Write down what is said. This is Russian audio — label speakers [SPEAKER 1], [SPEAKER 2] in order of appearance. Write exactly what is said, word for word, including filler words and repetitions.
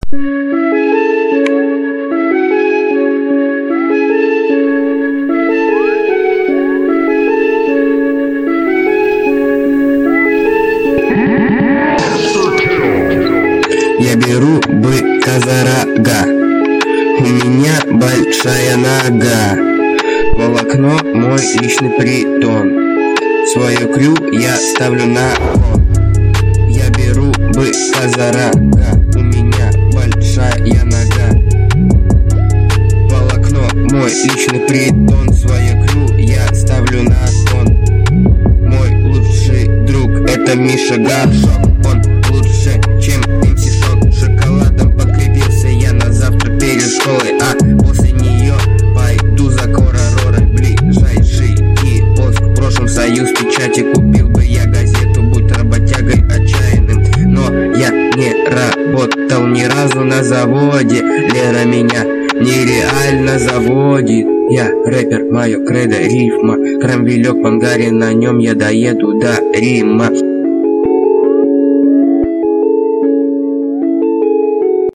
[SPEAKER 1] Я беру быка за рога, у меня большая нога, волокно мой личный притон, свою крю я ставлю на кон. Я беру быка за рога, у меня большая нога, волокно мой личный притон, свою крю я ставлю на кон. Мой лучший друг это Миша Горшок, он лучше, чем эм си Шок. Шоколадом подкрепился я на завтра перед школой, а после нее пойду за Короророй. Ближайший киоск, в прошлом Союз печати, купил бы я газету, будь работягой отчаянным. Но я не работал ни разу на заводе, Лера меня нереально заводит. Я рэпер, мое кредо рифма, крамвилек в ангаре, на нем я доеду до Рима.